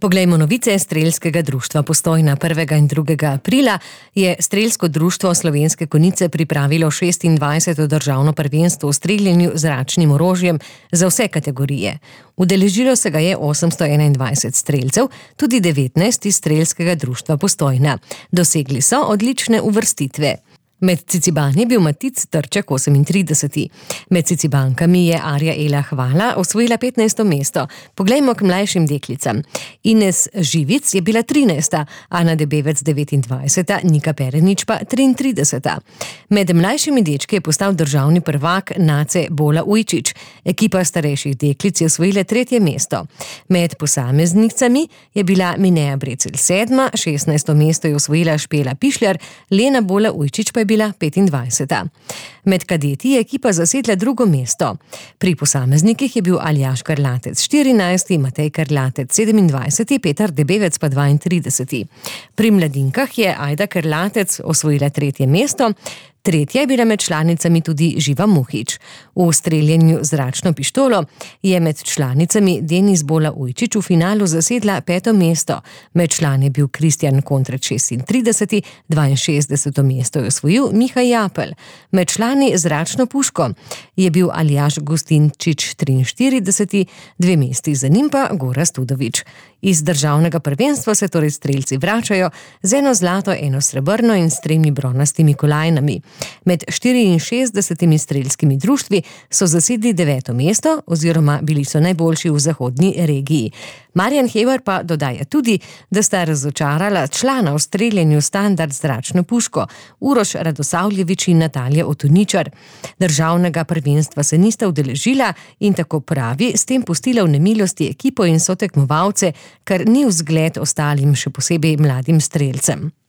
Poglejmo novice Strelskega društva Postojna. 1. in 2. aprila je Strelsko društvo Slovenske Konjice pripravilo 26. državno prvenstvo v streljanju z zračnim orožjem za vse kategorije. Udeležilo se ga je 821 strelcev, tudi 19 iz Strelskega društva Postojna. Dosegli so odlične uvrstitve. Med cicibani je bil Matic Trček 38. Med cicibankami je Arja Ela Hvala osvojila 15. mesto. Poglejmo k mlajšim deklicam. Ines Živic je bila 13. Ana Debevec 29. Nika Perenič pa 33. Med mlajšimi dečki je postal državni prvak Nace Bola Ujčič. Ekipa starejših deklic je osvojila 3. mesto. Med posameznicami je bila Minea Brecelj 7. 16. mesto je osvojila Špela Pišljar, Lena Bola Ujčič pa je bila 25. Med kadeti je ekipa zasedla 2. mesto. Pri posameznikih je bil Aljaž Karlatec 14., Matej Karlatec 27., Petar Debevec pa 32. Pri mladinkah je Ajda Karlatec osvojila 3. mesto. Tretja je bila med članicami tudi Živa Muhič. V streljanju z zračno pištolo je med članicami Denis Bola Ujčič v finalu zasedla 5. mesto. Med člani je bil Kristjan Kontret 36., 62. mesto je osvojil Miha Japelj. Med člani zračno puško je bil Aljaž Gustinčič 43., 2 mesti za njim pa Gorazd Udovič. Iz državnega prvenstva se torej strelci vračajo z 1 zlato, 1 srebrno in s 3 bronastimi kolajnami. Med 64 strelskimi društvi so zasedli 9. mesto oziroma bili so najboljši v zahodni regiji. Marjan Hebar pa dodaja tudi, da sta razočarala člana v streljanju standard zračno puško Uroš Radosavljevič in Natalija Otoničar. Državnega prvenstva se nista udeležila in tako pravi, s tem pustila v nemilosti ekipo in sotekmovalce, kar ni vzgled ostalim, še posebej mladim strelcem.